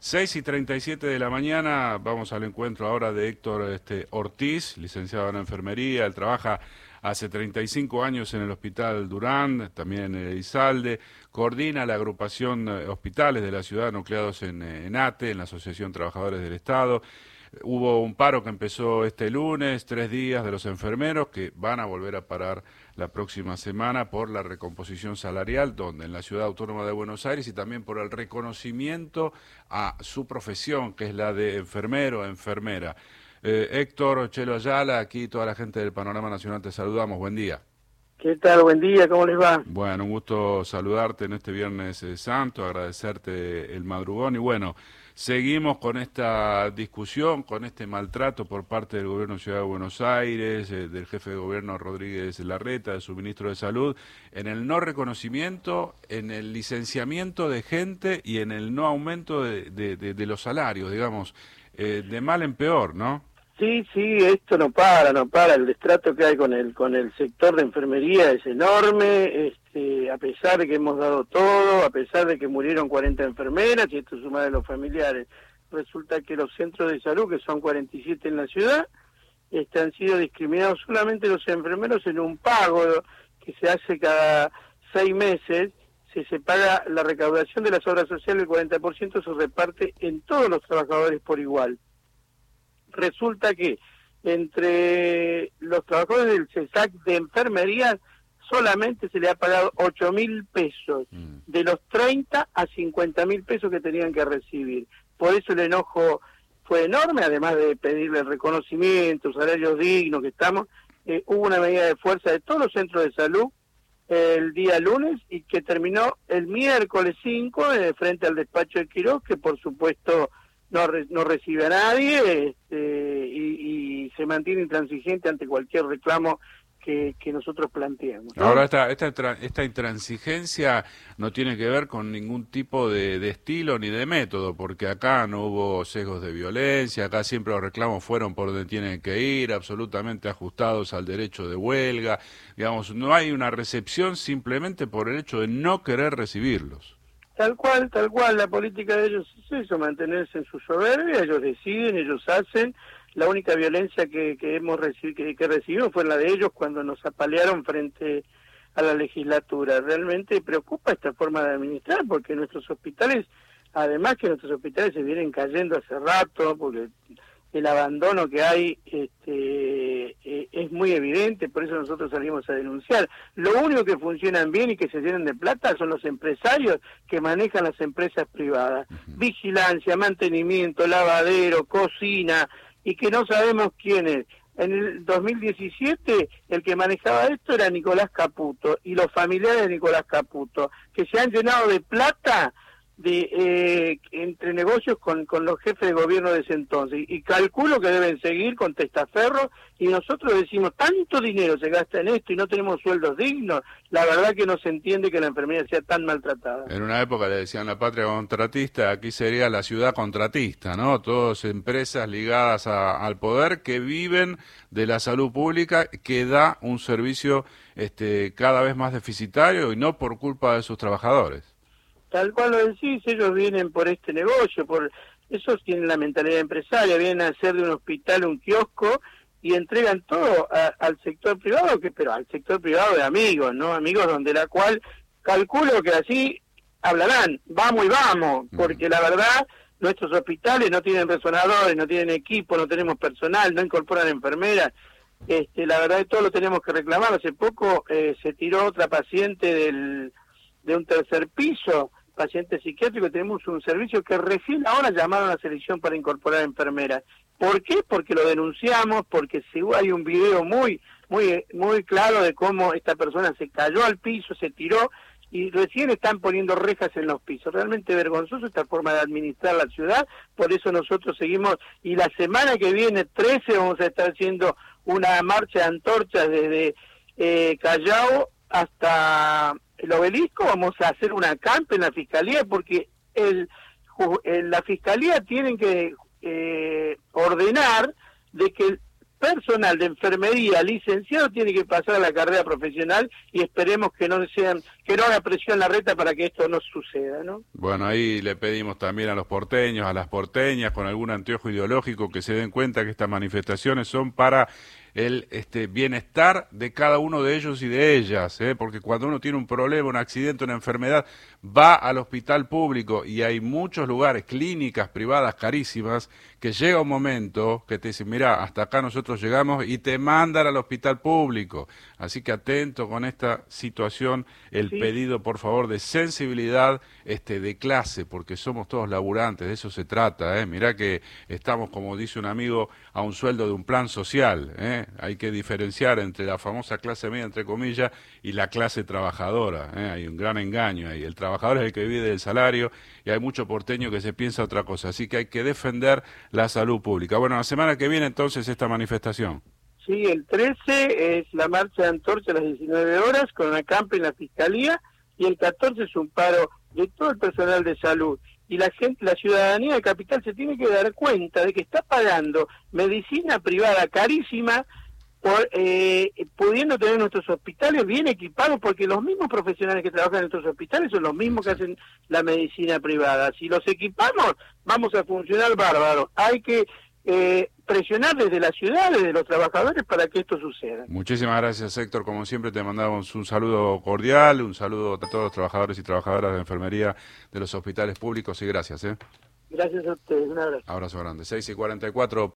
6:37 de la mañana, vamos al encuentro ahora de Héctor Ortiz, licenciado en enfermería. Él trabaja hace 35 años en el Hospital Durán, también en el Elizalde, coordina la agrupación hospitales de la ciudad nucleados en ATE, en la Asociación Trabajadores del Estado. Hubo un paro que empezó este lunes, 3 días de los enfermeros que van a volver a parar la próxima semana por la recomposición salarial, donde en la Ciudad Autónoma de Buenos Aires y también por el reconocimiento a su profesión, que es la de enfermero, enfermera. Héctor, Chelo Ayala, aquí toda la gente del Panorama Nacional te saludamos, buen día. ¿Qué tal? Buen día, ¿cómo les va? Bueno, un gusto saludarte en este Viernes Santo, agradecerte el madrugón y bueno, seguimos con esta discusión, con este maltrato por parte del Gobierno de Ciudad de Buenos Aires, del jefe de gobierno Rodríguez Larreta, de su ministro de Salud, en el no reconocimiento, en el licenciamiento de gente y en el no aumento de los salarios, digamos, de mal en peor, ¿no? Sí, esto no para, el destrato que hay con el sector de enfermería es enorme, a pesar de que hemos dado todo, a pesar de que murieron 40 enfermeras, y esto suma de los familiares, resulta que los centros de salud, que son 47 en la ciudad, han sido discriminados solamente los enfermeros en un pago que se hace cada 6 meses, se paga la recaudación de las obras sociales, el 40% se reparte en todos los trabajadores por igual. Resulta que entre los trabajadores del CESAC de enfermería solamente se le ha pagado 8.000 pesos, de los 30 a 50.000 pesos que tenían que recibir. Por eso el enojo fue enorme, además de pedirle reconocimiento, salarios dignos que estamos. Hubo una medida de fuerza de todos los centros de salud el día lunes y que terminó el miércoles 5 frente al despacho de Quirós, que por supuesto no recibe a nadie y se mantiene intransigente ante cualquier reclamo que nosotros planteamos, ¿no? Ahora, esta intransigencia no tiene que ver con ningún tipo de estilo ni de método, porque acá no hubo sesgos de violencia, acá siempre los reclamos fueron por donde tienen que ir, absolutamente ajustados al derecho de huelga, digamos, no hay una recepción simplemente por el hecho de no querer recibirlos. Tal cual, la política de ellos es eso, mantenerse en su soberbia, ellos deciden, ellos hacen. La única violencia que recibimos fue la de ellos cuando nos apalearon frente a la legislatura. Realmente preocupa esta forma de administrar, porque nuestros hospitales, además que nuestros hospitales se vienen cayendo hace rato, porque el abandono que hay es muy evidente, por eso nosotros salimos a denunciar. Lo único que funcionan bien y que se llenan de plata son los empresarios que manejan las empresas privadas. Vigilancia, mantenimiento, lavadero, cocina, y que no sabemos quién es. En el 2017 el que manejaba esto era Nicolás Caputo y los familiares de Nicolás Caputo, que se han llenado de plata entre negocios con los jefes de gobierno de ese entonces, y calculo que deben seguir con testaferros, y nosotros decimos, tanto dinero se gasta en esto y no tenemos sueldos dignos. La verdad que no se entiende que la enfermería sea tan maltratada. En una época le decían la patria contratista, aquí sería la ciudad contratista, ¿no? Todas empresas ligadas al poder que viven de la salud pública, que da un servicio cada vez más deficitario y no por culpa de sus trabajadores. Tal cual lo decís, ellos vienen por este negocio, esos tienen la mentalidad empresaria, vienen a hacer de un hospital un kiosco y entregan todo al sector privado, pero al sector privado de amigos, ¿no? Amigos donde la cual calculo que así hablarán, vamos y vamos, porque la verdad nuestros hospitales no tienen resonadores, no tienen equipo, no tenemos personal, no incorporan enfermeras. La verdad es que todo lo tenemos que reclamar. Hace poco se tiró otra paciente de un tercer piso, paciente psiquiátrico. Tenemos un servicio que recién ahora llamaron a la selección para incorporar enfermeras. ¿Por qué? Porque lo denunciamos, porque hay un video muy claro de cómo esta persona se cayó al piso, se tiró, y recién están poniendo rejas en los pisos. Realmente vergonzoso esta forma de administrar la ciudad. Por eso nosotros seguimos, y la semana que viene, 13, vamos a estar haciendo una marcha de antorchas desde Callao hasta el Obelisco. Vamos a hacer una acampe en la Fiscalía, porque la Fiscalía tiene que ordenar de que personal de enfermería licenciado tiene que pasar a la carrera profesional y esperemos que no haga presión la reta para que esto no suceda, ¿no? Bueno, ahí le pedimos también a los porteños, a las porteñas, con algún anteojo ideológico, que se den cuenta que estas manifestaciones son para el bienestar de cada uno de ellos y de ellas, porque cuando uno tiene un problema, un accidente, una enfermedad, va al hospital público y hay muchos lugares, clínicas privadas carísimas, que llega un momento que te dicen, mira, hasta acá nosotros llegamos y te mandan al hospital público. Así que atento con esta situación, el pedido por favor de sensibilidad de clase, porque somos todos laburantes, de eso se trata, mirá que estamos, como dice un amigo, a un sueldo de un plan social, hay que diferenciar entre la famosa clase media, entre comillas, y la clase trabajadora, hay un gran engaño ahí, el trabajador es el que vive del salario y hay mucho porteño que se piensa otra cosa, así que hay que defender la salud pública. Bueno, la semana que viene entonces esta manifestación. Sí, el 13 es la marcha de antorcha a las 19 horas con una acampe en la Fiscalía y el 14 es un paro de todo el personal de salud. Y la gente, la ciudadanía de Capital se tiene que dar cuenta de que está pagando medicina privada carísima pudiendo tener nuestros hospitales bien equipados, porque los mismos profesionales que trabajan en nuestros hospitales son los mismos que hacen la medicina privada. Si los equipamos, vamos a funcionar bárbaro. Hay que presionar desde las ciudades, de los trabajadores, para que esto suceda. Muchísimas gracias, Héctor. Como siempre, te mandamos un saludo cordial, un saludo a todos los trabajadores y trabajadoras de enfermería de los hospitales públicos y gracias. Gracias a ustedes, un abrazo. Abrazo grande. 6:44.